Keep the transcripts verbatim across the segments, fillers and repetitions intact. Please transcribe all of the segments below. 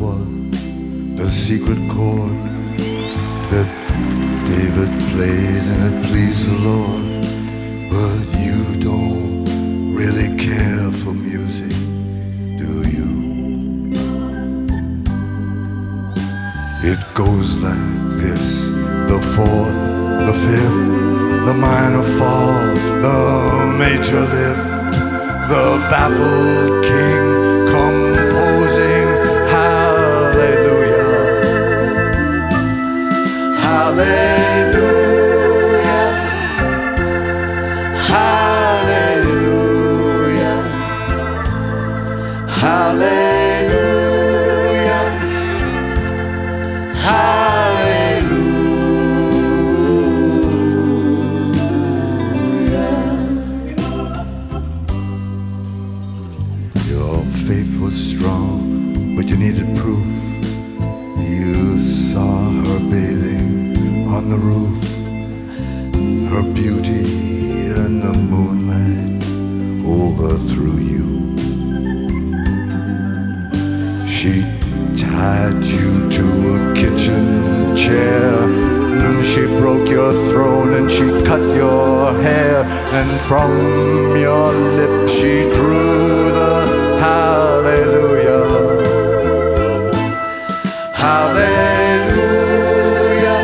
was the secret chord that David played and it pleased the Lord. But you don't really care for music, do you? It goes like this: the fourth, the fifth, the minor fall, the major lift, the baffled king composing hallelujah, hallelujah, hallelujah, hallelujah, hallelujah. Your faith was strong, but you needed proof. You saw her bathing on the roof, her beauty in the moonlight overthrew you. She tied you to a kitchen chair, and she broke your throne and she cut your hair, and from your lips she drew the hallelujah, hallelujah,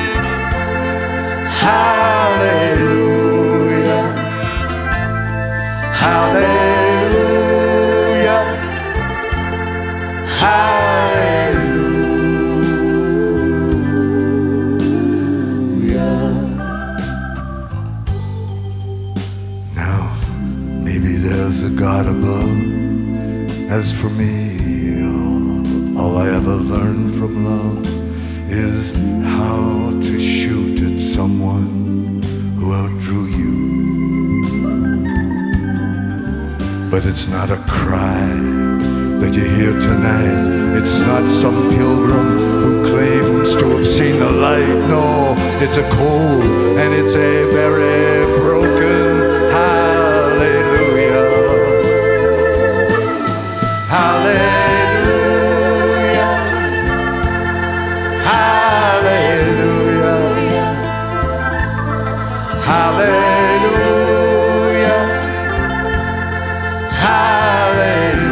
hallelujah, hallelujah, hallelujah. Now, maybe there's a God above. As for me, all, all I ever learned from love is how to shoot at someone who outdrew you. But it's not a cry that you hear tonight. It's not some pilgrim who claims to have seen the light. No, it's a cold and it's a very broken hallelujah, hallelujah, hallelujah, hallelujah, hallelujah.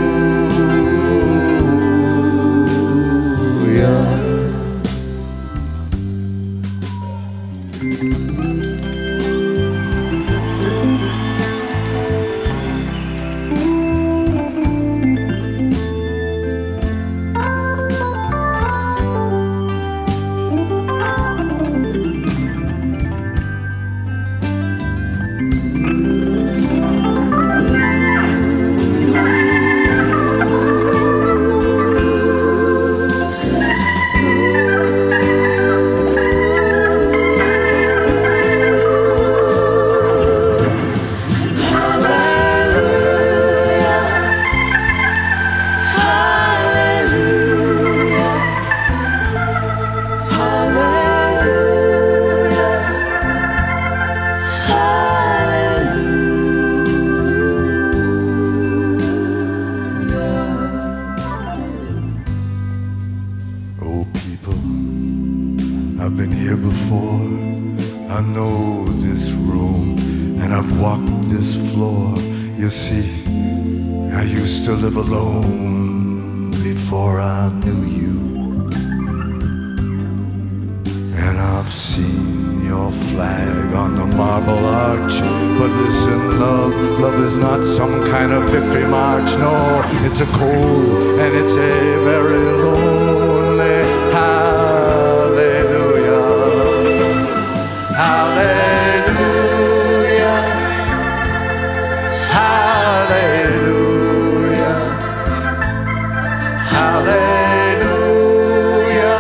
I've been here before. I know this room and I've walked this floor. You see, I used to live alone before I knew you. And I've seen your flag on the marble arch. But listen, love, love is not some kind of victory march. No, it's a cold and it's a very lonely hallelujah. Hallelujah, hallelujah, hallelujah,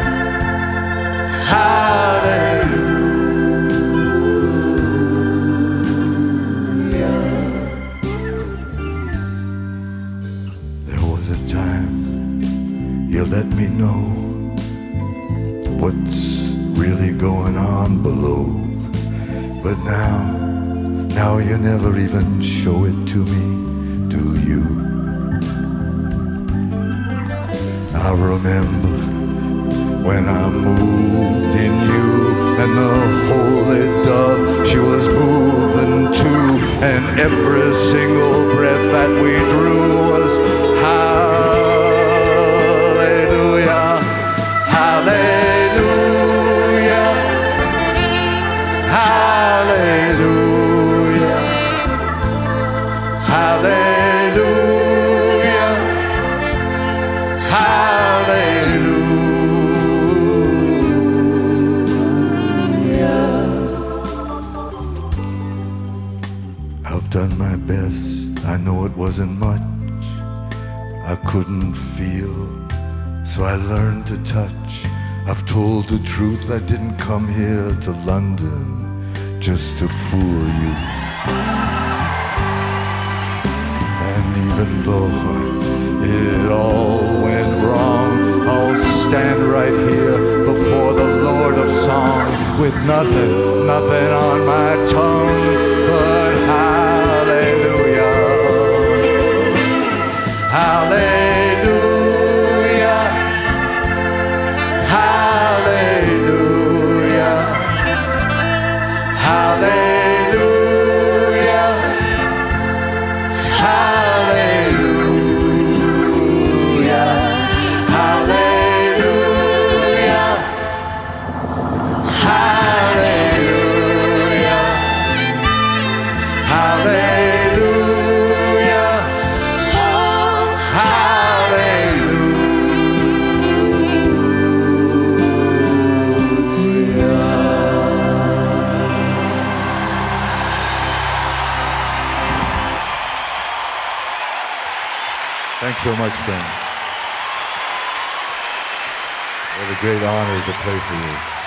hallelujah. There was a time you let me know what's really going on below. But now, now you never even show it to me, do you? I remember when I moved in you, and the holy dove, she was moving too, and every single breath that we drew was hallelujah, hallelujah, hallelujah, hallelujah, hallelujah. I've done my best, I know it wasn't much. I couldn't feel, so I learned to touch. I've told the truth, I didn't come here to London just to fool you. And even though it all went wrong, I'll stand right here before the Lord of Song with nothing, nothing on my tongue but hallelujah, hallelujah, hallelujah, hallelujah, hallelujah, hallelujah, hallelujah, hallelujah, Thanks so much, friends. What a great honor to play for you.